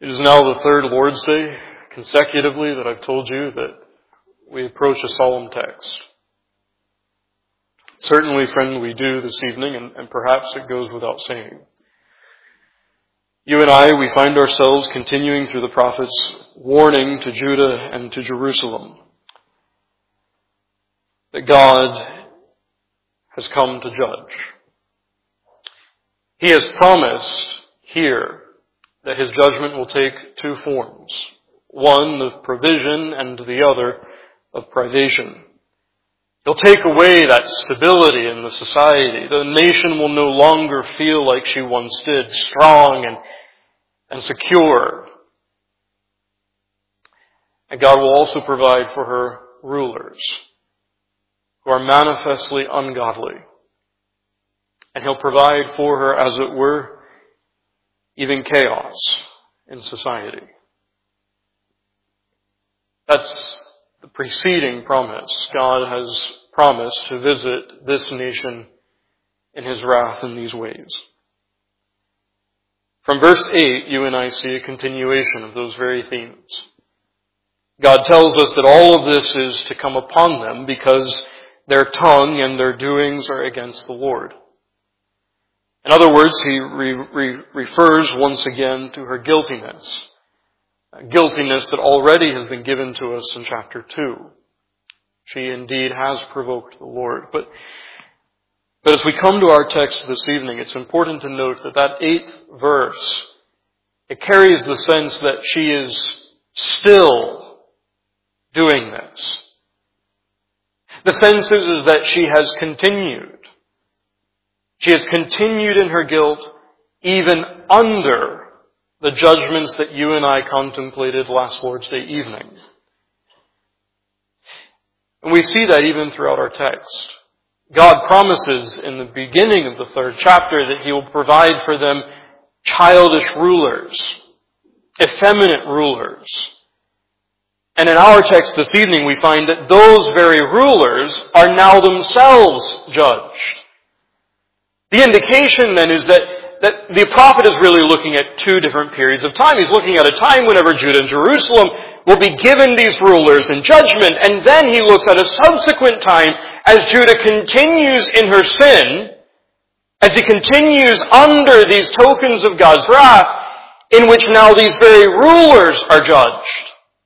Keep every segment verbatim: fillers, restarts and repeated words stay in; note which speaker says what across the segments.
Speaker 1: It is now the third Lord's Day consecutively that I've told you that we approach a solemn text. Certainly, friend, we do this evening, and, and perhaps it goes without saying. You and I, we find ourselves continuing through the prophet's warning to Judah and to Jerusalem that God has come to judge. He has promised here that his judgment will take two forms, one of provision and the other of privation. He'll take away that stability in the society. The nation will no longer feel like she once did, strong and, and secure. And God will also provide for her rulers who are manifestly ungodly. And he'll provide for her, as it were, even chaos in society. That's the preceding promise. God has promised to visit this nation in his wrath in these ways. From verse eight, you and I see a continuation of those very themes. God tells us that all of this is to come upon them because their tongue and their doings are against the Lord. In other words, he re- re- refers once again to her guiltiness. A guiltiness that already has been given to us in chapter two. She indeed has provoked the Lord. But, but as we come to our text this evening, it's important to note that that eighth verse, it carries the sense that she is still doing this. The sense is, is that she has continued. She has continued in her guilt even under the judgments that you and I contemplated last Lord's Day evening. And we see that even throughout our text. God promises in the beginning of the third chapter that he will provide for them childish rulers, effeminate rulers. And in our text this evening we find that those very rulers are now themselves judged. The indication then is that, that the prophet is really looking at two different periods of time. He's looking at a time whenever Judah and Jerusalem will be given these rulers in judgment, and then he looks at a subsequent time as Judah continues in her sin, as he continues under these tokens of God's wrath, in which now these very rulers are judged.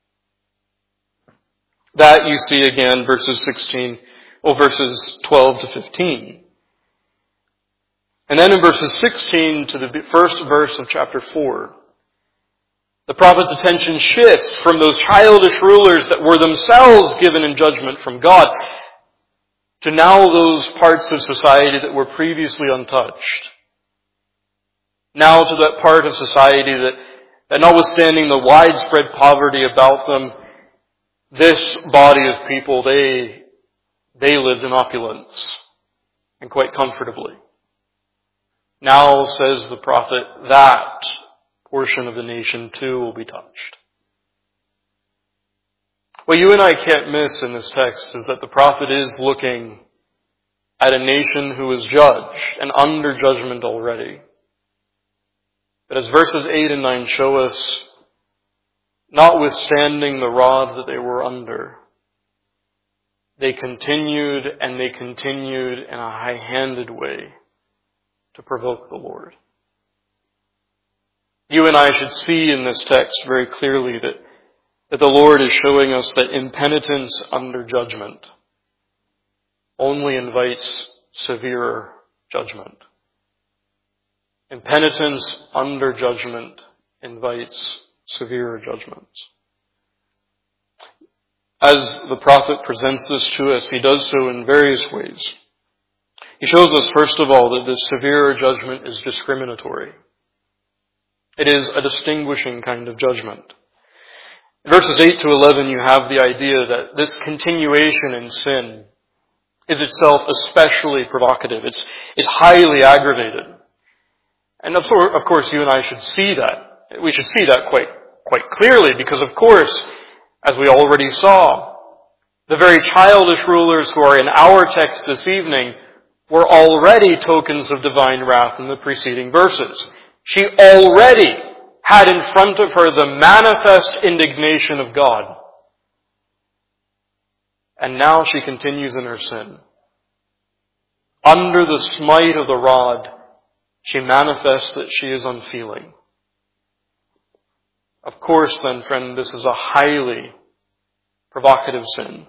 Speaker 1: That you see again verses sixteen, or verses twelve to fifteen. And then in verses sixteen to the first verse of chapter four, the prophet's attention shifts from those childish rulers that were themselves given in judgment from God to now those parts of society that were previously untouched. Now to that part of society that, that notwithstanding the widespread poverty about them, this body of people, they, they lived in opulence and quite comfortably. Now, says the prophet, that portion of the nation too will be touched. What you and I can't miss in this text is that the prophet is looking at a nation who is judged and under judgment already. But as verses eight and nine show us, notwithstanding the rod that they were under, they continued and they continued in a high-handed way to provoke the Lord. You and I should see in this text very clearly that, that the Lord is showing us that impenitence under judgment only invites severer judgment. Impenitence under judgment invites severer judgments. As the prophet presents this to us, he does so in various ways. He shows us, first of all, that this severer judgment is discriminatory. It is a distinguishing kind of judgment. In verses eight to eleven, you have the idea that this continuation in sin is itself especially provocative. It's, it's highly aggravated. And of course, you and I should see that. We should see that quite, quite clearly because, of course, as we already saw, the very childish rulers who are in our text this evening were already tokens of divine wrath in the preceding verses. She already had in front of her the manifest indignation of God. And now she continues in her sin. Under the smite of the rod, she manifests that she is unfeeling. Of course, then, friend, this is a highly provocative sin.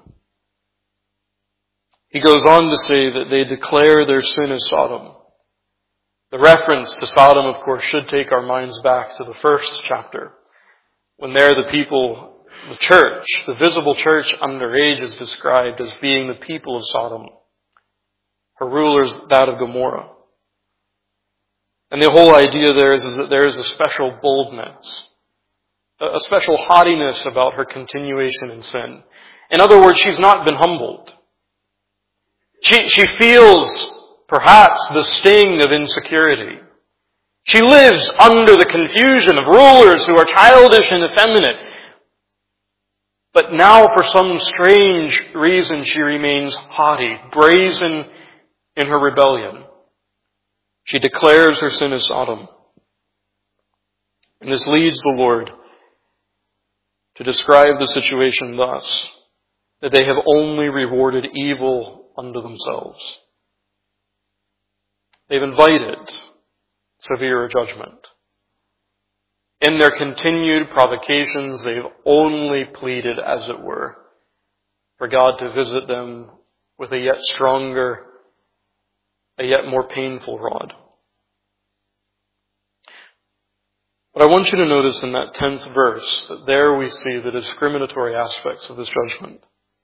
Speaker 1: He goes on to say that they declare their sin as Sodom. The reference to Sodom, of course, should take our minds back to the first chapter, when there the people, the church, the visible church underage is described as being the people of Sodom. Her rulers, that of Gomorrah. And the whole idea there is, is that there is a special boldness, a special haughtiness about her continuation in sin. In other words, she's not been humbled. She, she feels perhaps the sting of insecurity. She lives under the confusion of rulers who are childish and effeminate. But now, for some strange reason, she remains haughty, brazen in her rebellion. She declares her sin as Sodom. And this leads the Lord to describe the situation thus, that they have only rewarded evil unto themselves. They've invited severer judgment. In their continued provocations, they've only pleaded, as it were, for God to visit them with a yet stronger, a yet more painful rod. But I want you to notice in that tenth verse that there we see the discriminatory aspects of this judgment.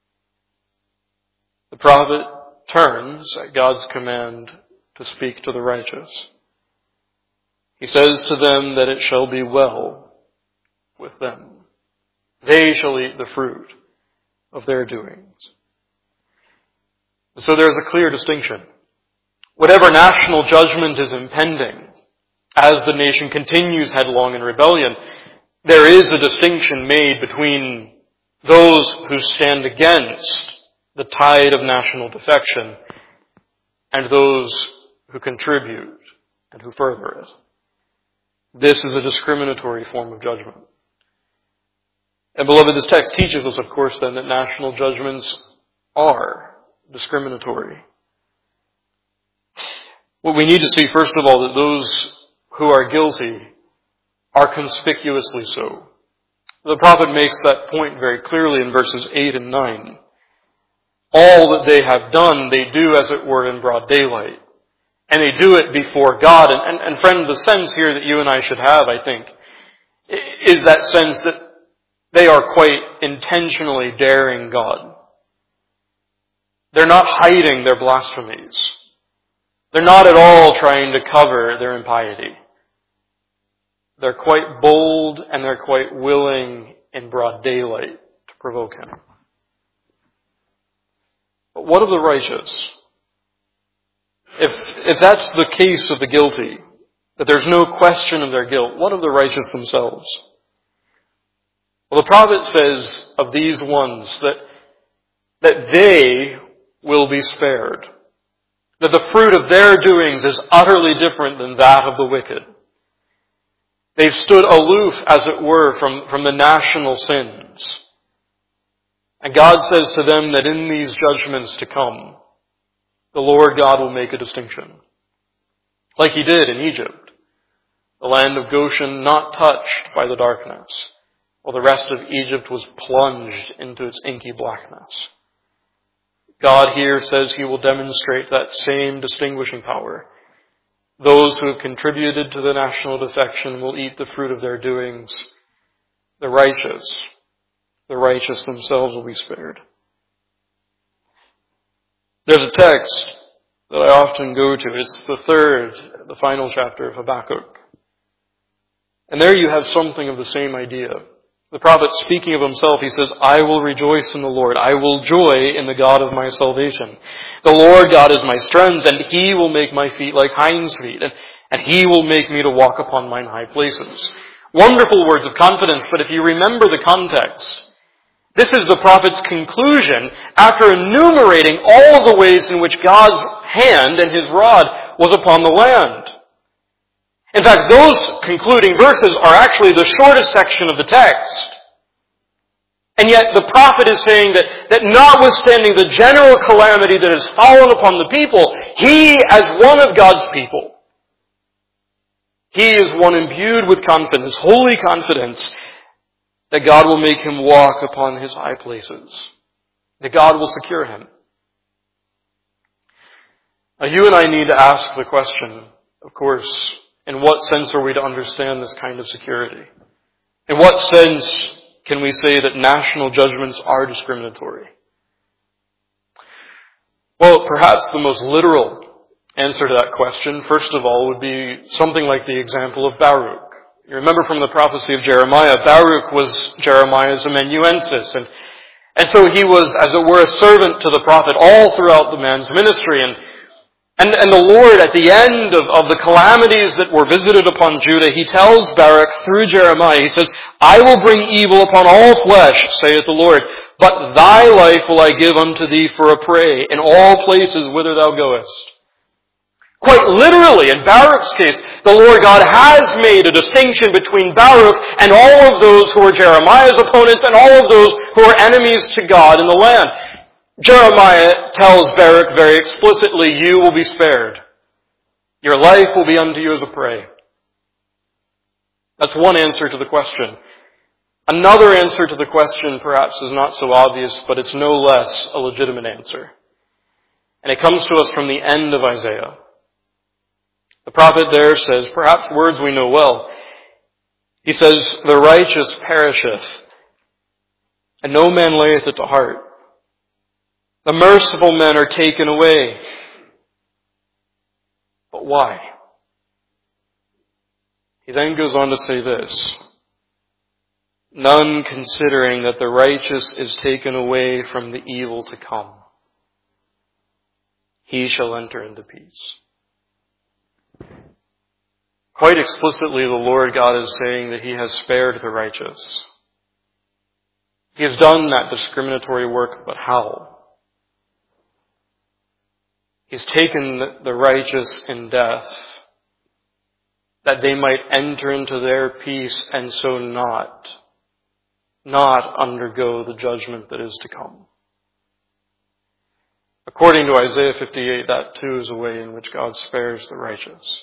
Speaker 1: The prophet turns at God's command to speak to the righteous. He says to them that it shall be well with them. They shall eat the fruit of their doings. And so there is a clear distinction. Whatever national judgment is impending, as the nation continues headlong in rebellion, there is a distinction made between those who stand against the tide of national defection and those who contribute and who further it. This is a discriminatory form of judgment. And beloved, this text teaches us, of course, then, that national judgments are discriminatory. What we need to see, first of all, that those who are guilty are conspicuously so. The prophet makes that point very clearly in verses eight and nine. All that they have done, they do, as it were, in broad daylight. And they do it before God. And, and, and friend, the sense here that you and I should have, I think, is that sense that they are quite intentionally daring God. They're not hiding their blasphemies. They're not at all trying to cover their impiety. They're quite bold and they're quite willing in broad daylight to provoke him. But what of the righteous? If, if that's the case of the guilty, that there's no question of their guilt, what of the righteous themselves? Well, the prophet says of these ones that, that they will be spared. That the fruit of their doings is utterly different than that of the wicked. They've stood aloof, as it were, from, from the national sins. And God says to them that in these judgments to come, the Lord God will make a distinction. Like he did in Egypt, the land of Goshen not touched by the darkness, while the rest of Egypt was plunged into its inky blackness. God here says he will demonstrate that same distinguishing power. Those who have contributed to the national defection will eat the fruit of their doings. The righteous, the righteous themselves will be spared. There's a text that I often go to. It's the third, the final chapter of Habakkuk. And there you have something of the same idea. The prophet, speaking of himself, he says, I will rejoice in the Lord. I will joy in the God of my salvation. The Lord God is my strength, and he will make my feet like hinds' feet, and, and he will make me to walk upon mine high places. Wonderful words of confidence, but if you remember the context, this is the prophet's conclusion after enumerating all the ways in which God's hand and his rod was upon the land. In fact, those concluding verses are actually the shortest section of the text. And yet the prophet is saying that, that notwithstanding the general calamity that has fallen upon the people, he, as one of God's people, he is one imbued with confidence, holy confidence, that God will make him walk upon his high places, that God will secure him. Now, you and I need to ask the question, of course, in what sense are we to understand this kind of security? In what sense can we say that national judgments are discriminatory? Well, perhaps the most literal answer to that question, first of all, would be something like the example of Baruch. You remember from the prophecy of Jeremiah, Baruch was Jeremiah's amanuensis, and, and so he was, as it were, a servant to the prophet all throughout the man's ministry. And And, and the Lord, at the end of, of the calamities that were visited upon Judah, he tells Baruch through Jeremiah, he says, I will bring evil upon all flesh, saith the Lord, but thy life will I give unto thee for a prey in all places whither thou goest. Quite literally, in Baruch's case, the Lord God has made a distinction between Baruch and all of those who are Jeremiah's opponents and all of those who are enemies to God in the land. Jeremiah tells Baruch very explicitly, you will be spared. Your life will be unto you as a prey. That's one answer to the question. Another answer to the question perhaps is not so obvious, but it's no less a legitimate answer. And it comes to us from the end of Isaiah. The prophet there says, perhaps words we know well. He says, the righteous perisheth, and no man layeth it to heart. The merciful men are taken away. But why? He then goes on to say this. None considering that the righteous is taken away from the evil to come. He shall enter into peace. Quite explicitly, the Lord God is saying that he has spared the righteous. He has done that discriminatory work, but how? He's taken the righteous in death, that they might enter into their peace and so not, not undergo the judgment that is to come. According to Isaiah fifty-eight, that too is a way in which God spares the righteous.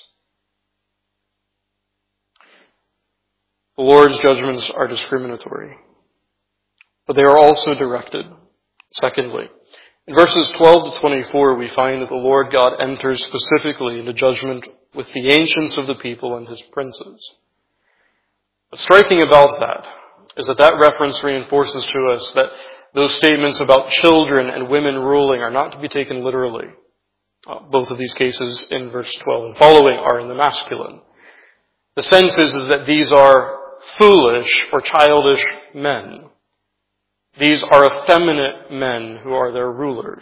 Speaker 1: The Lord's judgments are discriminatory, but they are also directed. Secondly, in verses twelve to twenty-four, we find that the Lord God enters specifically into judgment with the ancients of the people and his princes. What's striking about that is that that reference reinforces to us that those statements about children and women ruling are not to be taken literally. Uh, both of these cases in verse twelve and following are in the masculine. The sense is that these are foolish or childish men. These are effeminate men who are their rulers.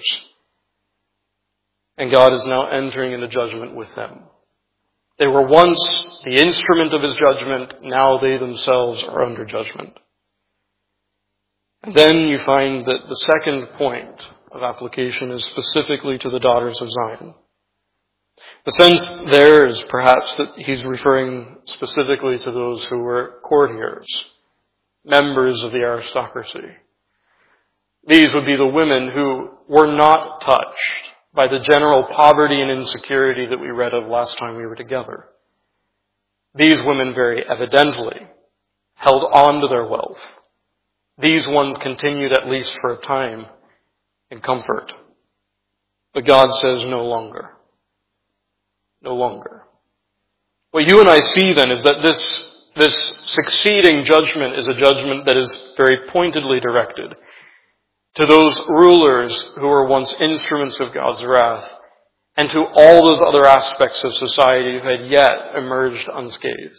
Speaker 1: And God is now entering into judgment with them. They were once the instrument of his judgment. Now they themselves are under judgment. And then you find that the second point of application is specifically to the daughters of Zion. The sense there is perhaps that he's referring specifically to those who were courtiers, members of the aristocracy. These would be the women who were not touched by the general poverty and insecurity that we read of last time we were together. These women very evidently held on to their wealth. These ones continued, at least for a time, in comfort. But God says no longer. No longer. What you and I see then is that this, this succeeding judgment is a judgment that is very pointedly directed to those rulers who were once instruments of God's wrath, and to all those other aspects of society who had yet emerged unscathed.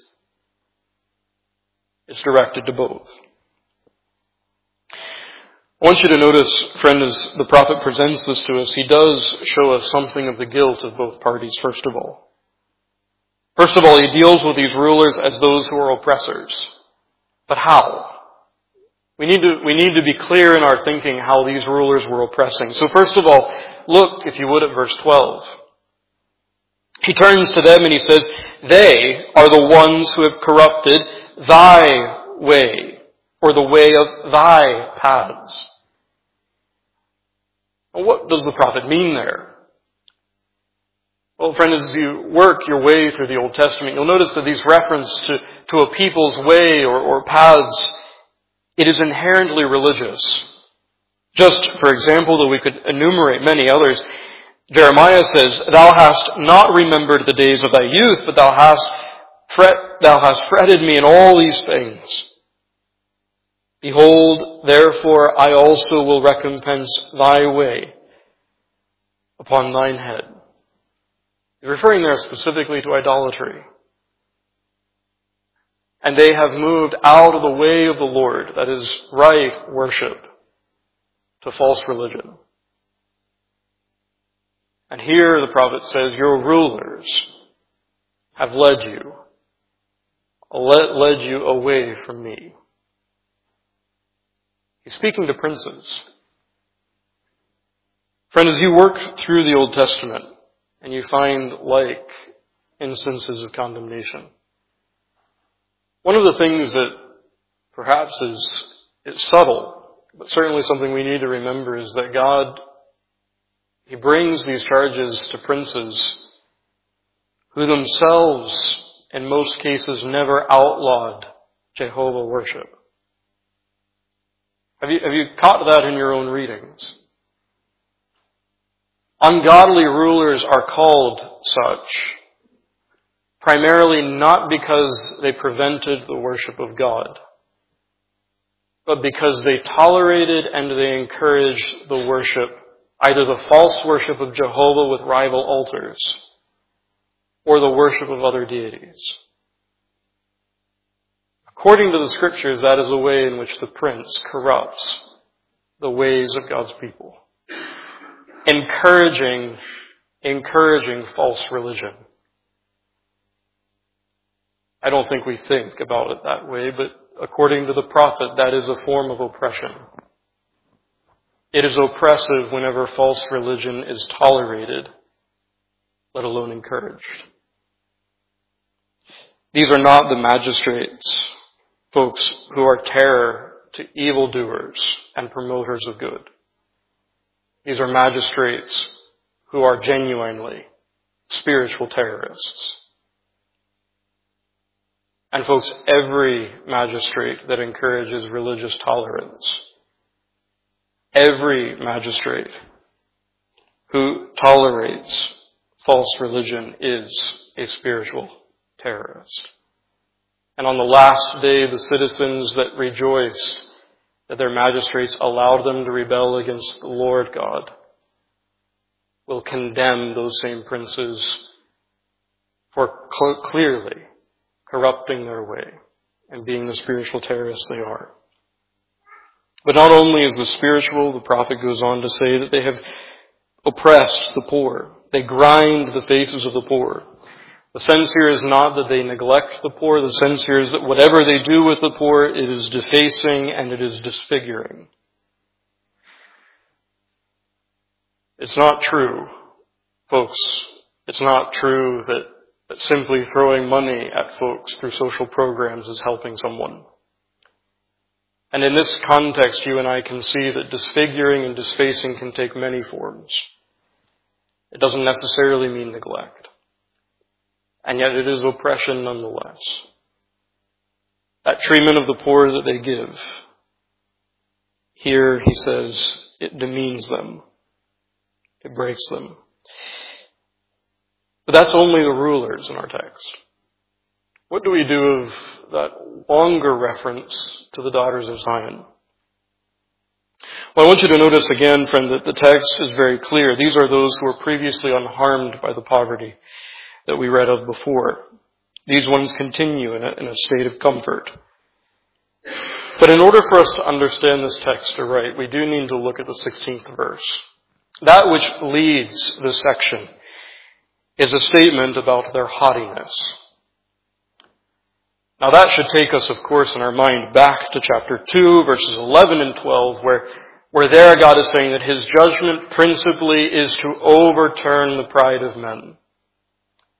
Speaker 1: It's directed to both. I want you to notice, friend, as the prophet presents this to us, he does show us something of the guilt of both parties, first of all. First of all, he deals with these rulers as those who are oppressors. But how? We need to, we need to be clear in our thinking how these rulers were oppressing. So first of all, look, if you would, at verse twelve. He turns to them and he says, they are the ones who have corrupted thy way, or the way of thy paths. Well, what does the prophet mean there? Well, friend, as you work your way through the Old Testament, you'll notice that these references to, to a people's way or, or paths, it is inherently religious. Just, for example, though we could enumerate many others, Jeremiah says, thou hast not remembered the days of thy youth, but thou hast fret, thou hast fretted me in all these things. Behold, therefore I also will recompense thy way upon thine head. He's referring there specifically to idolatry. And they have moved out of the way of the Lord, that is right worship, to false religion. And here the prophet says, your rulers have led you, led you away from me. He's speaking to princes. Friend, as you work through the Old Testament and you find like instances of condemnation, one of the things that perhaps is, is subtle, but certainly something we need to remember, is that God, He brings these charges to princes who themselves, in most cases, never outlawed Jehovah worship. Have you, have you caught that in your own readings? Ungodly rulers are called such primarily not because they prevented the worship of God, but because they tolerated and they encouraged the worship, either the false worship of Jehovah with rival altars, or the worship of other deities. According to the Scriptures, that is the way in which the prince corrupts the ways of God's people, encouraging, encouraging false religion. I don't think we think about it that way, but according to the prophet, that is a form of oppression. It is oppressive whenever false religion is tolerated, let alone encouraged. These are not the magistrates, folks, who are terror to evildoers and promoters of good. These are magistrates who are genuinely spiritual terrorists. And folks, every magistrate that encourages religious tolerance, every magistrate who tolerates false religion is a spiritual terrorist. And on the last day, the citizens that rejoice that their magistrates allowed them to rebel against the Lord God will condemn those same princes for cl- clearly corrupting their way and being the spiritual terrorists they are. But not only is the spiritual, the prophet goes on to say that they have oppressed the poor. They grind the faces of the poor. The sense here is not that they neglect the poor. The sense here is that whatever they do with the poor, it is defacing and it is disfiguring. It's not true, folks. It's not true that, that simply throwing money at folks through social programs is helping someone. And in this context, you and I can see that disfiguring and disfacing can take many forms. It doesn't necessarily mean neglect. And yet it is oppression nonetheless. That treatment of the poor that they give, here he says, it demeans them. It breaks them. But that's only the rulers in our text. What do we do of that longer reference to the daughters of Zion? Well, I want you to notice again, friend, that the text is very clear. These are those who were previously unharmed by the poverty that we read of before. These ones continue in a, in a state of comfort. But in order for us to understand this text aright, we do need to look at the sixteenth verse. That which leads this section is a statement about their haughtiness. Now that should take us, of course, in our mind back to chapter two, verses eleven and twelve, where, where there God is saying that His judgment principally is to overturn the pride of men.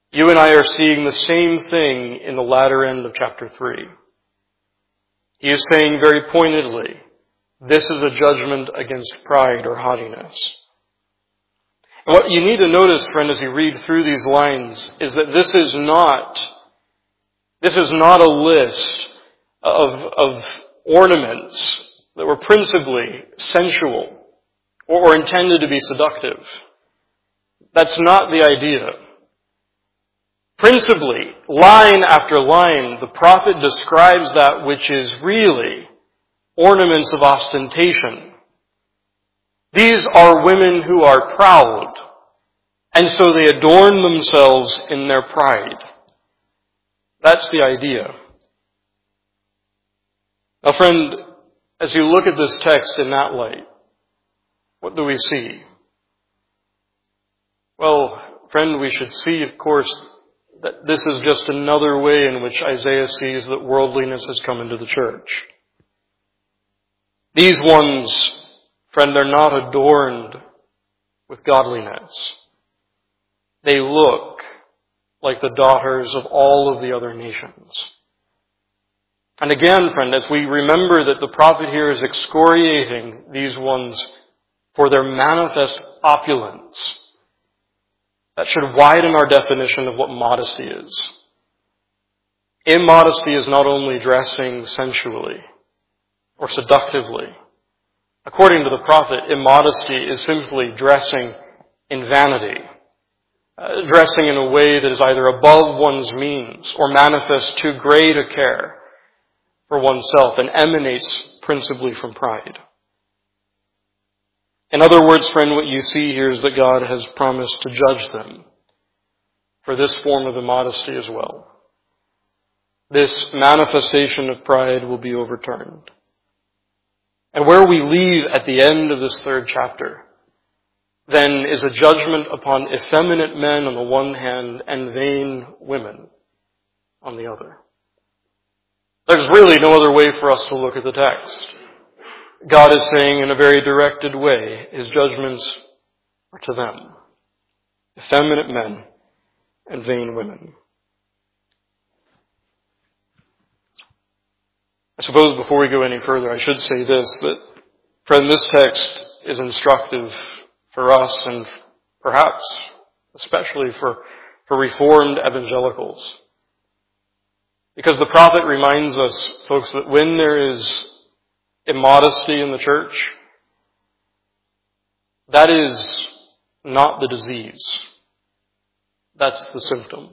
Speaker 1: You and I are seeing the same thing in the latter end of chapter three. He is saying very pointedly, this is a judgment against pride or haughtiness. And what you need to notice, friend, as you read through these lines, is that this is not, this is not a list of, of ornaments that were principally sensual or, or intended to be seductive. That's not the idea. Principally, line after line, the prophet describes that which is really ornaments of ostentation. These are women who are proud, and so they adorn themselves in their pride. That's the idea. Now, friend, as you look at this text in that light, what do we see? Well, friend, we should see, of course, that this is just another way in which Isaiah sees that worldliness has come into the church. These ones, friend, they're not adorned with godliness. They look like the daughters of all of the other nations. And again, friend, as we remember that the prophet here is excoriating these ones for their manifest opulence, that should widen our definition of what modesty is. Immodesty is not only dressing sensually or seductively. According to the prophet, immodesty is simply dressing in vanity, uh, dressing in a way that is either above one's means or manifests too great a care for oneself and emanates principally from pride. In other words, friend, what you see here is that God has promised to judge them for this form of immodesty as well. This manifestation of pride will be overturned. And where we leave at the end of this third chapter, then, is a judgment upon effeminate men on the one hand and vain women on the other. There's really no other way for us to look at the text. God is saying in a very directed way, His judgments are to them. Effeminate men and vain women. I suppose before we go any further, I should say this, that, friend, this text is instructive for us and perhaps especially for, for Reformed evangelicals. Because the prophet reminds us, folks, that when there is immodesty in the church, that is not the disease. That's the symptom.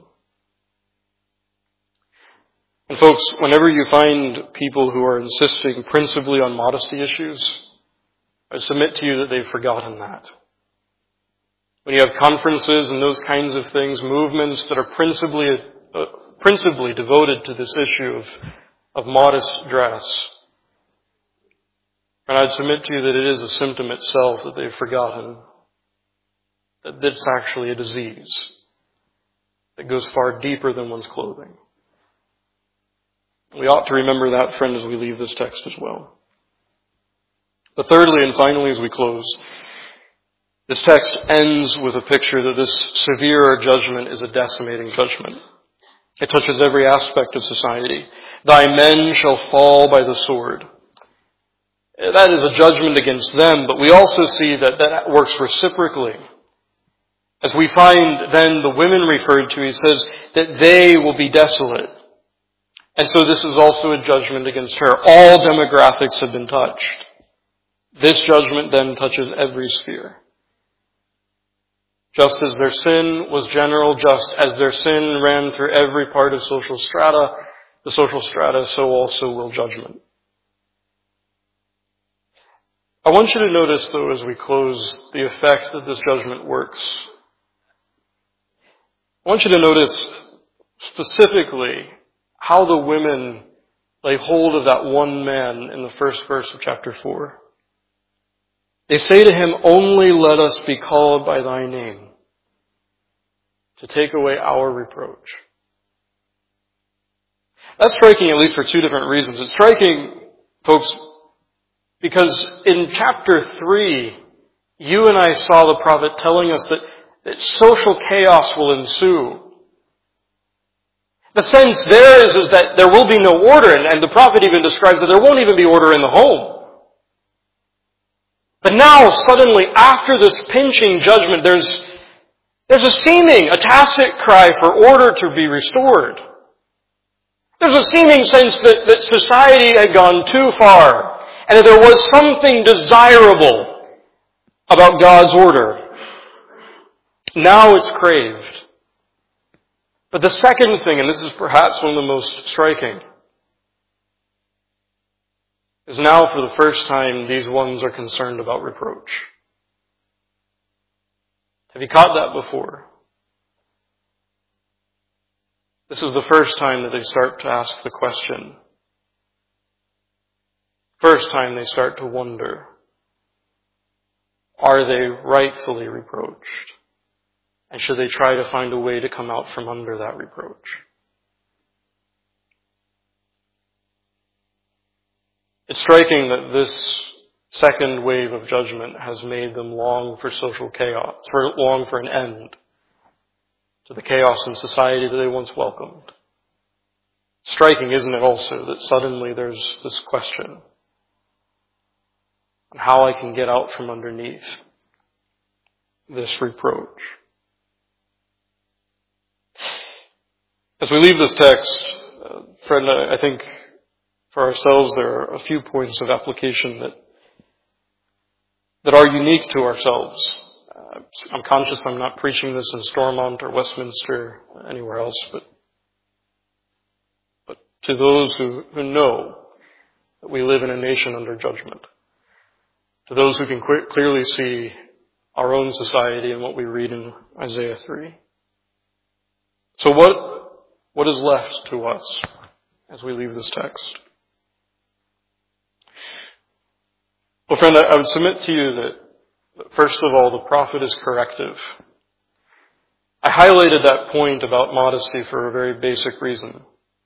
Speaker 1: And folks, whenever you find people who are insisting principally on modesty issues, I submit to you that they've forgotten that. When you have conferences and those kinds of things, movements that are principally uh, principally devoted to this issue of, of modest dress, and I'd submit to you that it is a symptom itself that they've forgotten that it's actually a disease that goes far deeper than one's clothing. We ought to remember that, friend, as we leave this text as well. But thirdly and finally, as we close, this text ends with a picture that this severe judgment is a decimating judgment. It touches every aspect of society. Thy men shall fall by the sword. That is a judgment against them, but we also see that that works reciprocally. As we find then the women referred to, he says that they will be desolate. And so this is also a judgment against her. All demographics have been touched. This judgment then touches every sphere. Just as their sin was general, just as their sin ran through every part of social strata, the social strata, so also will judgment. I want you to notice, though, as we close, the effect that this judgment works. I want you to notice specifically how the women lay hold of that one man in the first verse of chapter four. They say to him, only let us be called by thy name, to take away our reproach. That's striking at least for two different reasons. It's striking, folks, because in chapter three, you and I saw the prophet telling us that, that social chaos will ensue The sense there is, is that there will be no order, and, and the prophet even describes that there won't even be order in the home. But now, suddenly, after this pinching judgment, there's, there's a seeming, a tacit cry for order to be restored. There's a seeming sense that, that society had gone too far, and that there was something desirable about God's order. Now it's craved. But the second thing, and this is perhaps one of the most striking, is now for the first time these ones are concerned about reproach. Have you caught that before? This is the first time that they start to ask the question. First time they start to wonder, are they rightfully reproached? And should they try to find a way to come out from under that reproach? It's striking that this second wave of judgment has made them long for social chaos, for long for an end to the chaos in society that they once welcomed. Striking, isn't it also, that suddenly there's this question on how I can get out from underneath this reproach. As we leave this text, uh, friend, I think for ourselves there are a few points of application that that are unique to ourselves. Uh, I'm conscious I'm not preaching this in Stormont or Westminster or anywhere else, but but to those who, who know that we live in a nation under judgment, to those who can qu- clearly see our own society and what we read in Isaiah three. So what what is left to us as we leave this text? Well, friend, I would submit to you that, first of all, the prophet is corrective. I highlighted that point about modesty for a very basic reason.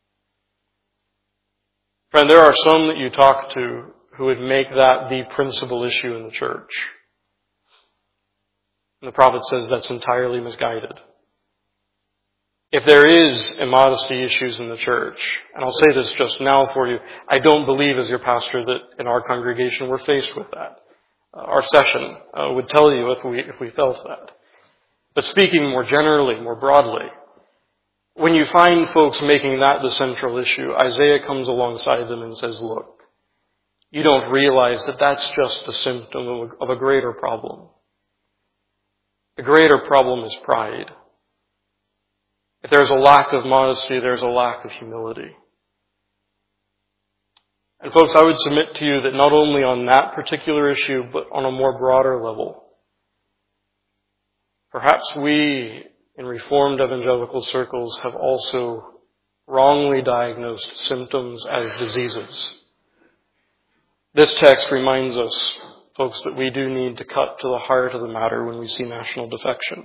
Speaker 1: Friend, there are some that you talk to who would make that the principal issue in the church. And the prophet says that's entirely misguided. If there is immodesty issues in the church, and I'll say this just now for you, I don't believe as your pastor that in our congregation we're faced with that. Uh, our session uh, would tell you if we if we felt that. But speaking more generally, more broadly, when you find folks making that the central issue, Isaiah comes alongside them and says, look, you don't realize that that's just a symptom of a, of a greater problem. The greater problem is pride. If there's a lack of modesty, there's a lack of humility. And folks, I would submit to you that not only on that particular issue, but on a more broader level, perhaps we in Reformed evangelical circles have also wrongly diagnosed symptoms as diseases. This text reminds us, folks, that we do need to cut to the heart of the matter when we see national defection.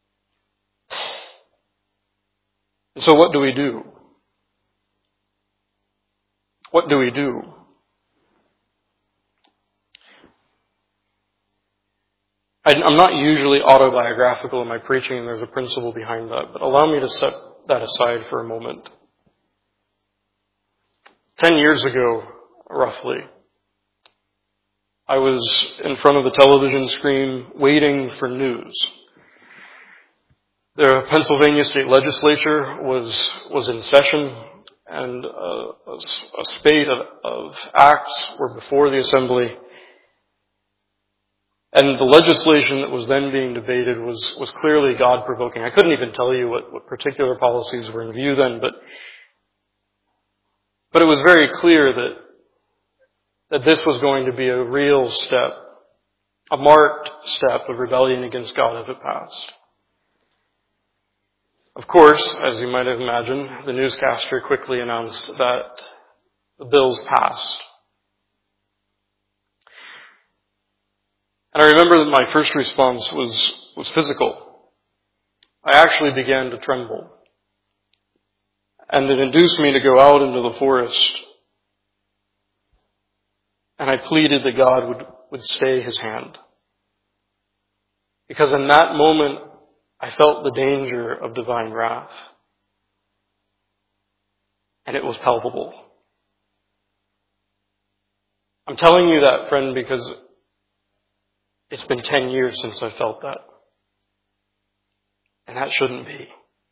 Speaker 1: And so what do we do? What do we do? I'm not usually autobiographical in my preaching, and there's a principle behind that, but allow me to set that aside for a moment. Ten years ago, roughly, I was in front of the television screen waiting for news. The Pennsylvania State Legislature was was in session, and uh, a, a spate of, of acts were before the Assembly. And the legislation that was then being debated was, was clearly God-provoking. I couldn't even tell you what, what particular policies were in view then, but but it was very clear that that this was going to be a real step, a marked step of rebellion against God if it passed. Of course, as you might have imagined, the newscaster quickly announced that the bills passed. And I remember that my first response was, was physical. I actually began to tremble. And it induced me to go out into the forest. And I pleaded that God would, would stay his hand. Because in that moment, I felt the danger of divine wrath. And it was palpable. I'm telling you that, friend, because it's been ten years since I felt that. And that shouldn't be.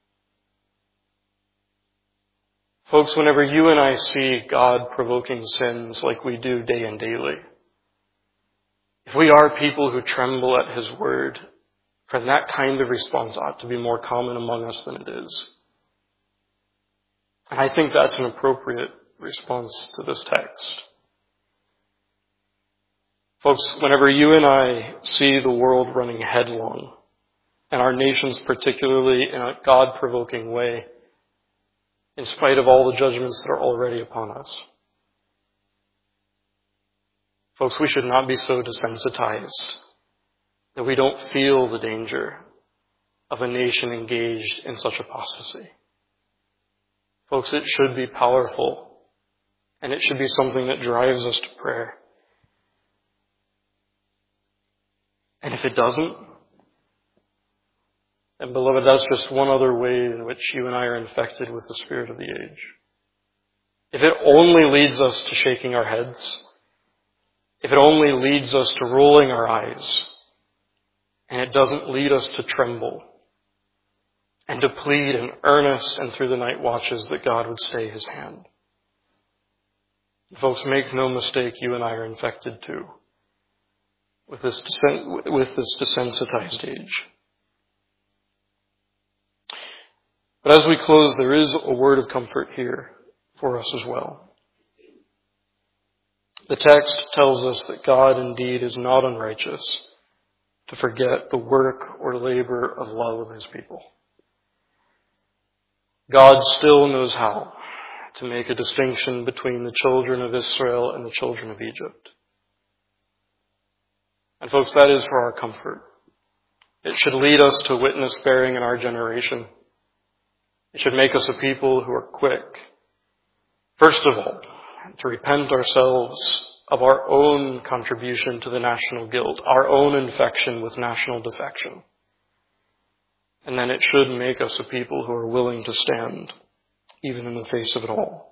Speaker 1: Folks, whenever you and I see God provoking sins like we do day and daily, if we are people who tremble at His word, friend, that kind of response ought to be more common among us than it is. And I think that's an appropriate response to this text. Folks, whenever you and I see the world running headlong, and our nations particularly in a God-provoking way, in spite of all the judgments that are already upon us, folks, we should not be so desensitized that we don't feel the danger of a nation engaged in such apostasy. Folks, it should be powerful, and it should be something that drives us to prayer. And if it doesn't, then beloved, that's just one other way in which you and I are infected with the spirit of the age. If it only leads us to shaking our heads, if it only leads us to rolling our eyes, and it doesn't lead us to tremble, and to plead in earnest and through the night watches that God would stay His hand. Folks, make no mistake, you and I are infected too with this, with this desensitized age. But as we close, there is a word of comfort here for us as well. The text tells us that God indeed is not unrighteous to forget the work or labor of love of His people. God still knows how to make a distinction between the children of Israel and the children of Egypt. And folks, that is for our comfort. It should lead us to witness bearing in our generation. It should make us a people who are quick, first of all, to repent ourselves of our own contribution to the national guilt, our own infection with national defection. And then it should make us a people who are willing to stand, even in the face of it all.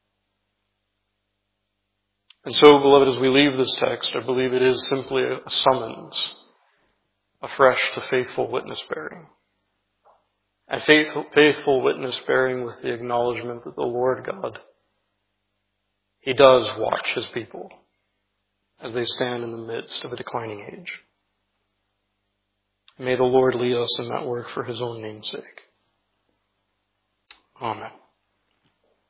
Speaker 1: And so, beloved, as we leave this text, I believe it is simply a summons afresh to faithful witness bearing. And faithful, faithful witness bearing with the acknowledgement that the Lord God, He does watch His people as they stand in the midst of a declining age. May the Lord lead us in that work for His own name's sake. Amen.